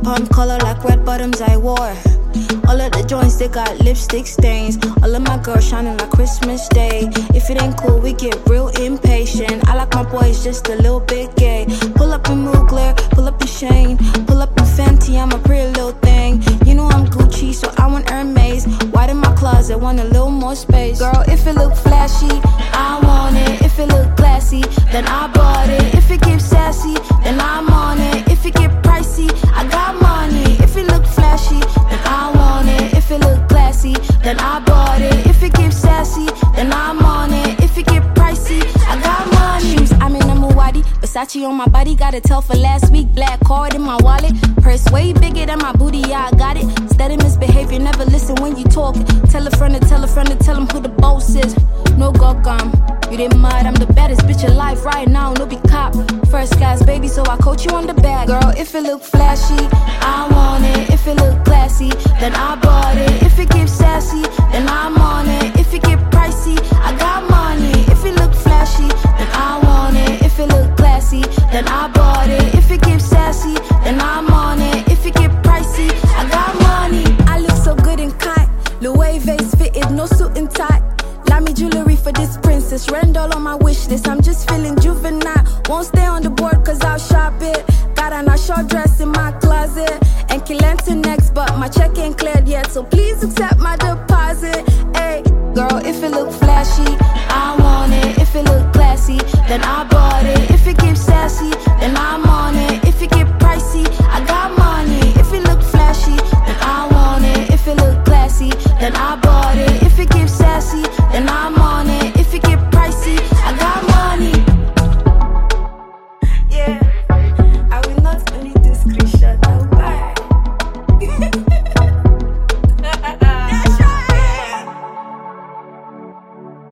palm color like red bottoms I wore. All of the joints, they got lipstick stains. All of my girls shining like Christmas Day. If it ain't cool, we get real impatient. I like my boys just a little bit gay. Pull up in Mugler, pull up in Shane, pull up in Fenty, I'm a pretty little thing. You know I'm Gucci, so I want Hermes. White in my closet, want a little more space. Girl, if it look flashy, I want it. If it look classy, then I bought it. If it gives sassy, then I'm on it. If it get pricey, I got money. If it look flashy, then I want it. If it look classy, then I bought it. If it gives sassy, then I'm on it. If it get pricey, I got money. Shoes, I'm in a Muwadi. Versace on my body, got a tell for last week. Black card in my wallet. Purse way bigger than my booty, yeah, I got it. Steady misbehavior, never listen when you talk. Tell a friend to tell a friend to tell him who the boss is. No gokam, you didn't mad, I'm the baddest bitch alive right now, no be cop. First class baby, so I coach you on the back. Girl, if it look flashy, I want it. If it look classy, then I bought it. If it gives sassy, then I'm on it. If it get pricey, I got money. If it look flashy, then I want it. If it look classy, then I bought it. If it gives sassy, then I'm on it. If it get pricey, I got money. I look so good in cut, Louis vase fitted, no suit and tie. Lie me jewelry for this princess, Randall on my wish list. I'm just feeling juvenile, won't stay on the board cause I'll shop it. Got on a short dress in my closet and Kilenta next, but my check ain't cleared yet, so please accept my deposit. Hey, girl, if it look flashy, I want it. If it look classy, then I bought it. If it gives sassy, then I'm